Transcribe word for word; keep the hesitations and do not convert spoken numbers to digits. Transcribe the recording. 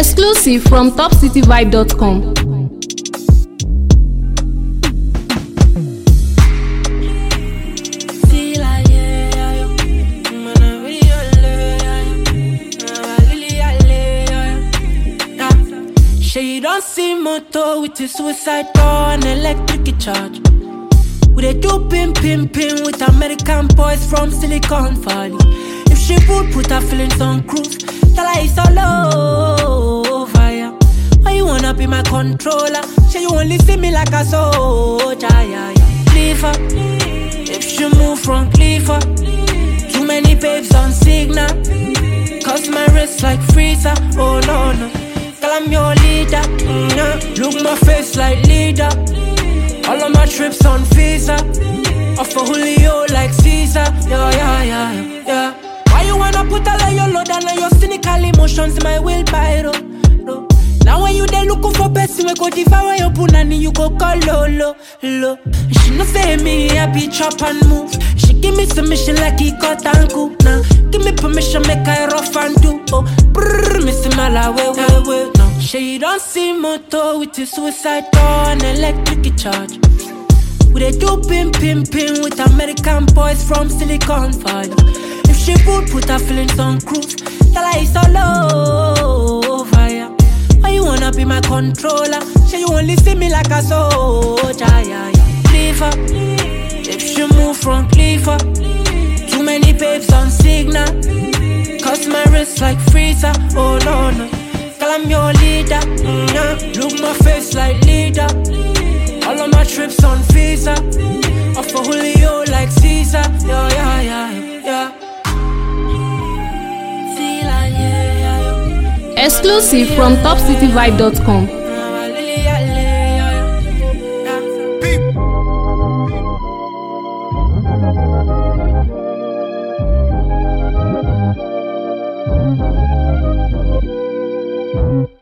Exclusive from top city vibe dot com. You don't see motor with a suicide door and electric charge. We dey do pim pim pim with American boys from Silicon Valley. If she would put her feelings on cruise, tell her it's all over, yeah. Why you wanna be my controller? Say you only see me like a soldier, yeah, yeah. Leave her, if she move from Cleaver. Too many babes on signal, cause my wrist like freezer, oh no no. I'm your leader, mm-hmm. Look my face like leader. All of my trips on visa. Offer Julio like Caesar. Yeah, yeah, yeah, yeah. Why you wanna put all of your load and all your cynical emotions in my wheelbarrow? No. Now when you there looking for person, we go devour your punani, you go call Lolo, lo. She no say me, I be chop and move. She give me submission like he cut and cool. Now give me permission, make I rough and do. Oh, brrr, Missy Mala, way, way, way. No, she don't see motor with a suicide door and electric charge. We dey do pim pim pim with American boys from Silicon Valley. If she would put her feelings on cruise, tell her it's all over, yeah. Why you wanna be my controller? Say you only see me like a soldier, yeah, yeah. Leave her, if she move from Cleaver. Too many babes on signal, cause my wrist like freezer, oh no no. Girl, I'm your leader, mm-hmm. Look my face like leader. All of my trips on visa. Offer Julio like Caesar, yeah, yeah, yeah, yeah. Exclusive from top city vibe dot com. Thank you.